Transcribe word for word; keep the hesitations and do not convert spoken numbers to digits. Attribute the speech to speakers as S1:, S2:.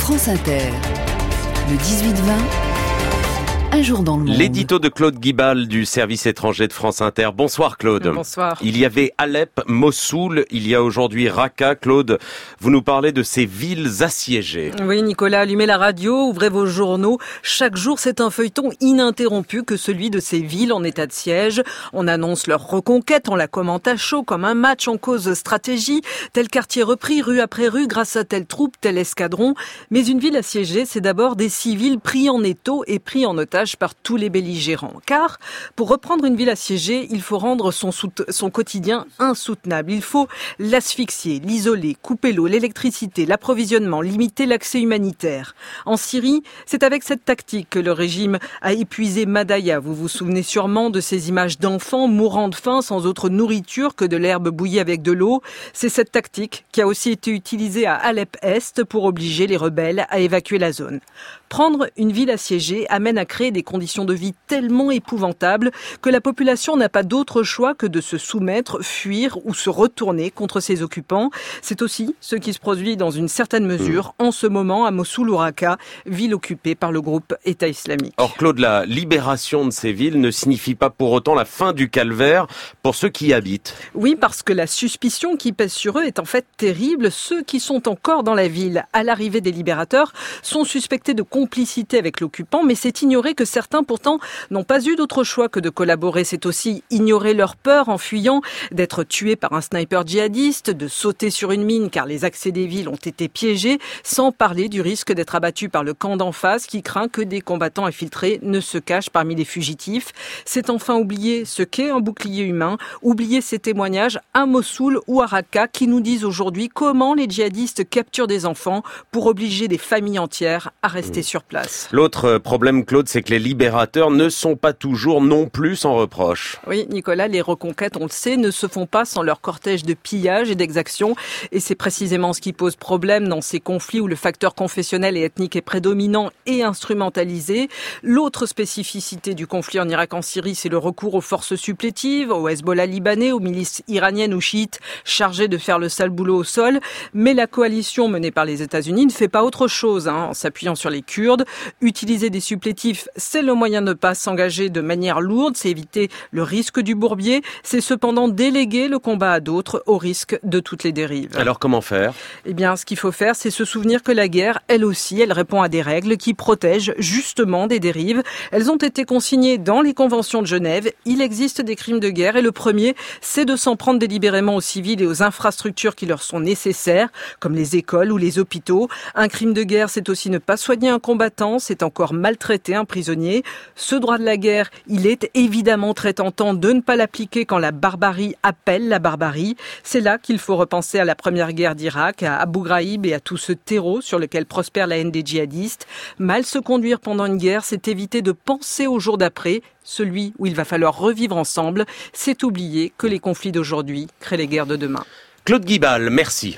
S1: France Inter, le dix-huit vingt, un jour dans le monde.
S2: L'édito de Claude Guibal du service étranger de France Inter. Bonsoir Claude.
S3: Bonsoir.
S2: Il y avait Alep, Mossoul, il y a aujourd'hui Raqqa. Claude, vous nous parlez de ces villes assiégées.
S3: Oui Nicolas, allumez la radio, ouvrez vos journaux. Chaque jour, c'est un feuilleton ininterrompu que celui de ces villes en état de siège. On annonce leur reconquête, on la commente à chaud comme un match, on cause stratégie. Tel quartier repris, rue après rue, grâce à telle troupe, tel escadron. Mais une ville assiégée, c'est d'abord des civils pris en étau et pris en otage par tous les belligérants. Car, pour reprendre une ville assiégée, il faut rendre son, sout- son quotidien insoutenable. Il faut l'asphyxier, l'isoler, couper l'eau, l'électricité, l'approvisionnement, limiter l'accès humanitaire. En Syrie, c'est avec cette tactique que le régime a épuisé Madaya. Vous vous souvenez sûrement de ces images d'enfants mourant de faim sans autre nourriture que de l'herbe bouillie avec de l'eau. C'est cette tactique qui a aussi été utilisée à Alep-Est pour obliger les rebelles à évacuer la zone. Prendre une ville assiégée amène à créer des conditions de vie tellement épouvantables que la population n'a pas d'autre choix que de se soumettre, fuir ou se retourner contre ses occupants. C'est aussi ce qui se produit dans une certaine mesure en ce moment à Mossoul ou Raqqa, ville occupée par le groupe État islamique.
S2: Or Claude, la libération de ces villes ne signifie pas pour autant la fin du calvaire pour ceux qui y habitent.
S3: Oui, parce que la suspicion qui pèse sur eux est en fait terrible. Ceux qui sont encore dans la ville à l'arrivée des libérateurs sont suspectés de complicité avec l'occupant, mais c'est ignorer que certains pourtant n'ont pas eu d'autre choix que de collaborer. C'est aussi ignorer leur peur en fuyant d'être tués par un sniper djihadiste, de sauter sur une mine car les accès des villes ont été piégés, sans parler du risque d'être abattu par le camp d'en face qui craint que des combattants infiltrés ne se cachent parmi les fugitifs. C'est enfin oublier ce qu'est un bouclier humain, oublier ces témoignages à Mossoul ou à Raqqa qui nous disent aujourd'hui comment les djihadistes capturent des enfants pour obliger des familles entières à rester sur place.
S2: L'autre problème, Claude, c'est que les libérateurs ne sont pas toujours non plus sans reproche.
S3: Oui, Nicolas, les reconquêtes, on le sait, ne se font pas sans leur cortège de pillage et d'exactions. Et c'est précisément ce qui pose problème dans ces conflits où le facteur confessionnel et ethnique est prédominant et instrumentalisé. L'autre spécificité du conflit en Irak, en Syrie, c'est le recours aux forces supplétives, au Hezbollah libanais, aux milices iraniennes ou chiites chargées de faire le sale boulot au sol. Mais la coalition menée par les États-Unis ne fait pas autre chose, hein, en s'appuyant sur les Kurdes. Utiliser des supplétifs, c'est le moyen de ne pas s'engager de manière lourde, c'est éviter le risque du bourbier, c'est cependant déléguer le combat à d'autres au risque de toutes les dérives.
S2: Alors comment faire ?
S3: Eh bien, ce qu'il faut faire, c'est se souvenir que la guerre, elle aussi, elle répond à des règles qui protègent justement des dérives. Elles ont été consignées dans les conventions de Genève. Il existe des crimes de guerre et le premier, c'est de s'en prendre délibérément aux civils et aux infrastructures qui leur sont nécessaires, comme les écoles ou les hôpitaux. Un crime de guerre, c'est aussi ne pas soigner un combattant, c'est encore maltraiter un prisonnier. Ce droit de la guerre, il est évidemment très tentant de ne pas l'appliquer quand la barbarie appelle la barbarie. C'est là qu'il faut repenser à la première guerre d'Irak, à Abu Ghraib et à tout ce terreau sur lequel prospère la haine des djihadistes. Mal se conduire pendant une guerre, c'est éviter de penser au jour d'après, celui où il va falloir revivre ensemble. C'est oublier que les conflits d'aujourd'hui créent les guerres de demain.
S2: Claude Guibal, merci.